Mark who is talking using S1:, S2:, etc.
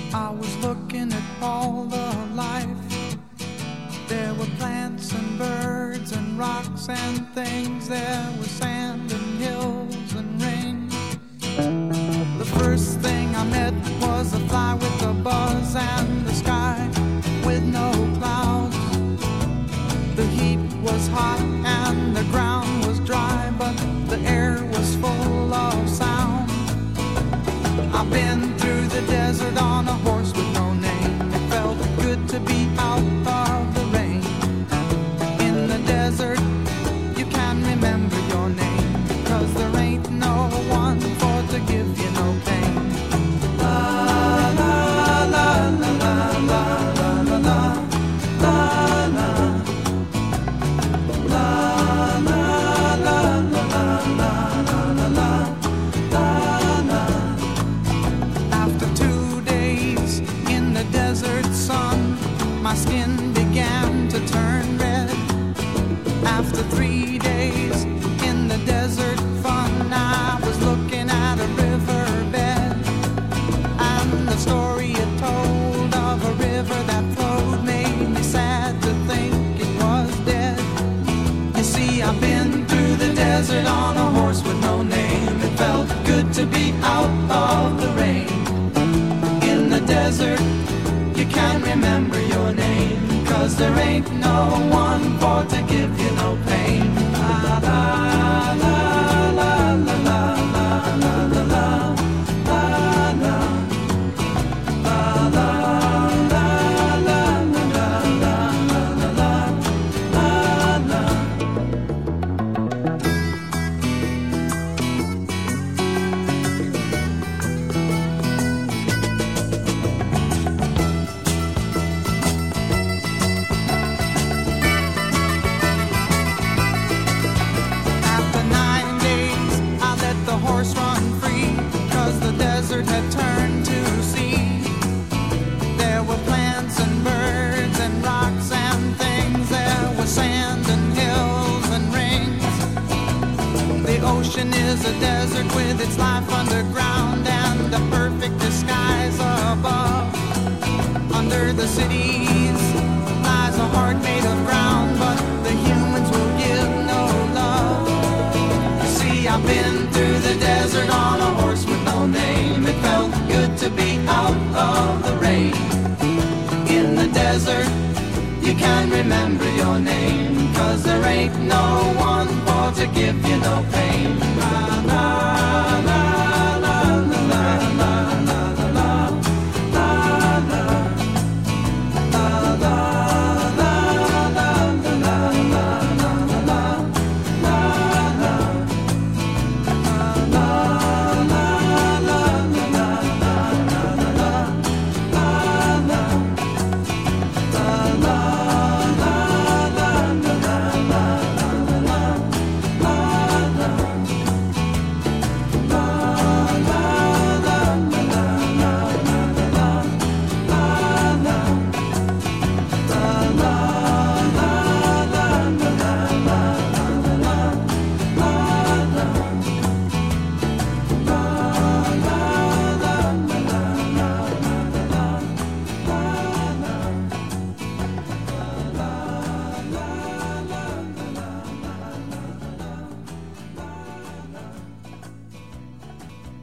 S1: I was looking at all the life. There were plants and birds and rocks and things. There was sand and hills and rain. The first thing I met was a fly with a buzz and the sky with no clouds. The heat was hot and the ground was dry, but the air was full of sound. I've been through the desert on a horse with no name. It felt good to be out of the rain. In the desert, you can remember your name, 'cause there ain't no one for to give you no pain. La la la la la la la la la la la la la la la. After 2 days in the desert sun, my skin began to turn red. After 3 days in the desert fun, I was looking at a riverbed, and the story it told of a river that flowed made me sad to think it was dead. You see, I've been through the desert on a horse with no name. It felt good to be out of the rain. In the desert, you can't remember your name, 'cause there ain't no one for to give you no pain. La la la la la la la la la la la la la la la la la la. After 9 days, I let the horse run free, 'cause the desert had turned to sea. There were plants and birds and rocks and things. There was sand and hills and rings. The ocean is a desert with its life underground and a perfect disguise above. Under the cities lies a heart made of ground, but the humans will give no love. You see, I've been through the desert on a horse with no name. It felt good to be out of the rain. In the desert, you can't remember your name, 'cause there ain't no one for to give you no pain. La, la.